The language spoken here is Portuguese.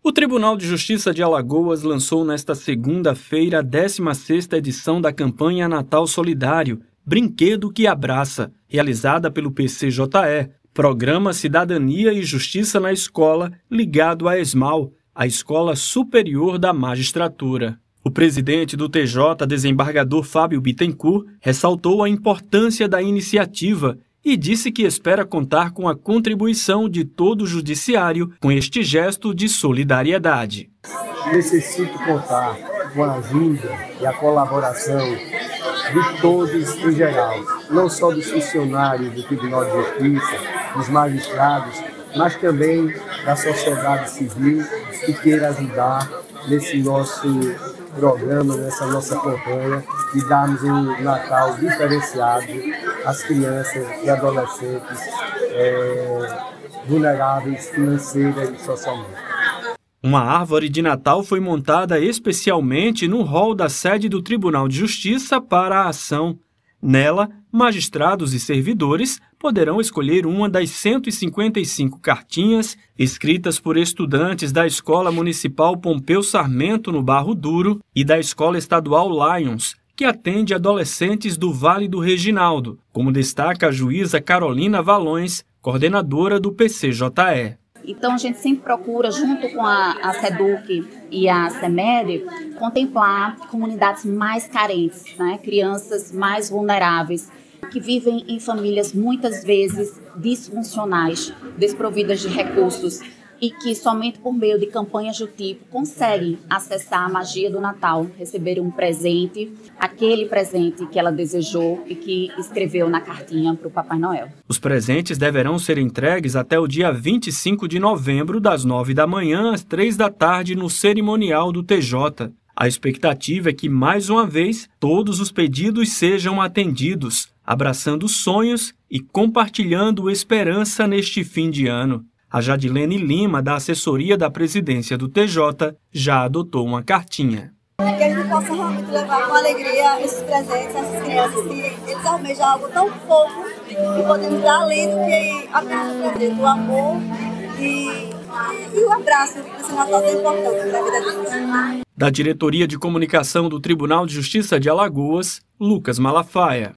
O Tribunal de Justiça de Alagoas lançou nesta segunda-feira a 16ª edição da campanha Natal Solidário, Brinquedo que Abraça, realizada pelo PCJE, Programa Cidadania e Justiça na Escola, ligado à ESMAU, a Escola Superior da Magistratura. O presidente do TJ, desembargador Fábio Bittencourt, ressaltou a importância da iniciativa e disse que espera contar com a contribuição de todo o judiciário com este gesto de solidariedade. Necessito contar com a ajuda e a colaboração de todos em geral, não só dos funcionários do Tribunal de Justiça, dos magistrados, mas também da sociedade civil que queira ajudar nesse nosso programa, nessa nossa campanha e darmos um Natal diferenciado às crianças e adolescentes vulneráveis financeira e socialmente. Uma árvore de Natal foi montada especialmente no hall da sede do Tribunal de Justiça para a ação. Nela, magistrados e servidores poderão escolher uma das 155 cartinhas escritas por estudantes da Escola Municipal Pompeu Sarmento, no Barro Duro, e da Escola Estadual Lions, que atende adolescentes do Vale do Reginaldo, como destaca a juíza Carolina Valões, coordenadora do PCJE. Então, a gente sempre procura, junto com a SEDUC e a CEMED, contemplar comunidades mais carentes, né? Crianças mais vulneráveis, que vivem em famílias muitas vezes disfuncionais, desprovidas de recursos e que somente por meio de campanhas do tipo conseguem acessar a magia do Natal, receber um presente, aquele presente que ela desejou e que escreveu na cartinha para o Papai Noel. Os presentes deverão ser entregues até o dia 25 de novembro, das 9 da manhã às 3 da tarde, no cerimonial do TJ. A expectativa é que, mais uma vez, todos os pedidos sejam atendidos, abraçando sonhos e compartilhando esperança neste fim de ano. A Jadilene Lima, da assessoria da presidência do TJ, já adotou uma cartinha. Que a gente possa realmente levar com alegria esses presentes, essas crianças que eles almejam algo tão fofo e podemos dar além do que apenas o presente, o amor e o abraço, esse Natal tão importante na vida deles. Da Diretoria de Comunicação do Tribunal de Justiça de Alagoas, Lucas Malafaia.